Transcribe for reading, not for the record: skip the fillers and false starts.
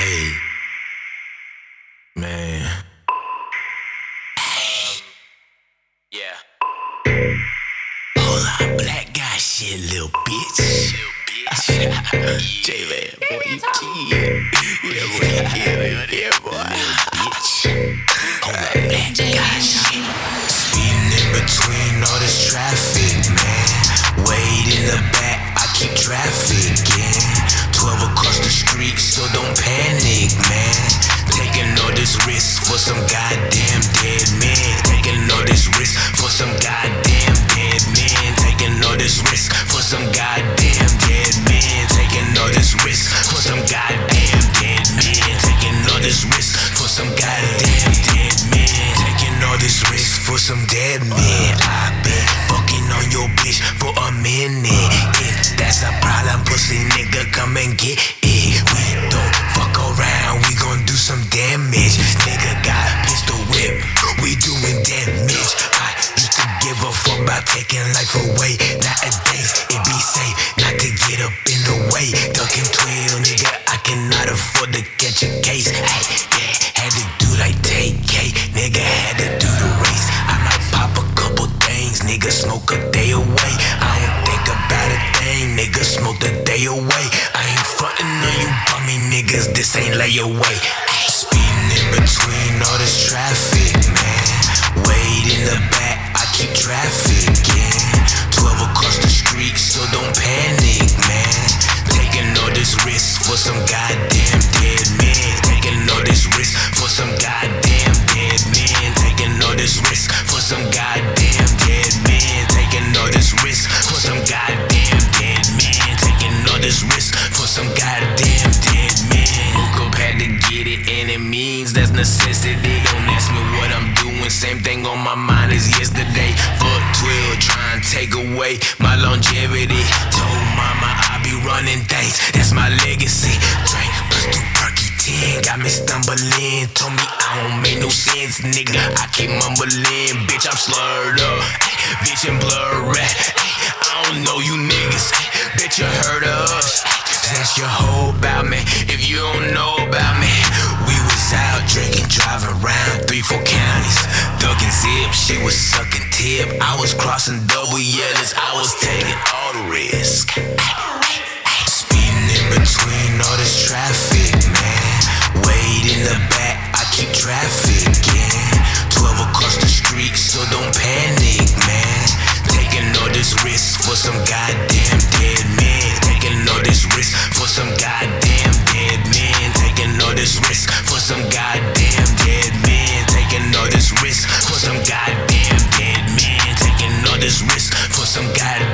Hey, man. Yeah. Whole lot of black guy shit, little bitch. J-Man, boy, you kid. Yeah, boy, yeah, boy. Little bitch. Whole lot of black guy shit. Speeding in between all this traffic, man. Wait in the back, I keep trafficking. 12 across the street, so don't panic, man. Taking all this risk for some goddamn dead men. Taking all this risk for some goddamn dead men. Taking all this risk for some goddamn dead men. Taking all this risk for some goddamn dead men. Taking all this risk for some goddamn dead men. Taking all this risk for some dead men. I've been fucking on your bitch for a minute. If that's a problem, pussy nigga, come and get it. We don't fuck around, we gon' do some damage. Nigga got pistol whip, we doing damage. I used to give a fuck about taking life away. Nowadays, it be safe not to get up in the way. Ducking 12, nigga, I cannot afford to catch a case. Hey, yeah, had to do like TK, nigga, had to do the race. I might pop a couple things, nigga, smoke a day away. I don't think about a thing, nigga, smoke the day away. I ain't frontin' on you bummy niggas, this ain't layaway. Speeding in between all this traffic, man. Wait in the back, I keep trafficking. 12 across the street, so don't panic, man. Taking all this risk for some goddamn dead men. Taking all this risk for some goddamn dead men. Taking all this risk for some goddamn dead men. Taking all this risk for some goddamn dead men. Taking all this risk for some goddamn dead men. Hook up had to get it, and it means that's necessity. Don't ask me what I'm doing, same thing on my mind as yesterday. Fuck 12, try and take away my longevity. Told mama I be running things, that's my legacy. Drink plus 2 perky 10, got me stumbling. Told me I don't make no sense, nigga, I keep mumbling. Bitch, I'm slurred up, vision blurry. I don't know you niggas, bitch, you heard of us. That's your whole about me, if you don't know about me. We was out drinking, driving around 3-4 counties. Ducking zip, she was sucking tip. I was crossing double yellows, I was taking all the risk. Speeding in between all this traffic, man. Wait in the back, I keep trafficking. 12 across the street, so don't panic, man. Taking all this risk for some goddamn dead men. Taking all this risk for some goddamn dead men. Taking all this risk for some goddamn dead men. Taking all this risk for some goddamn dead men. Taking all this risk for some goddamn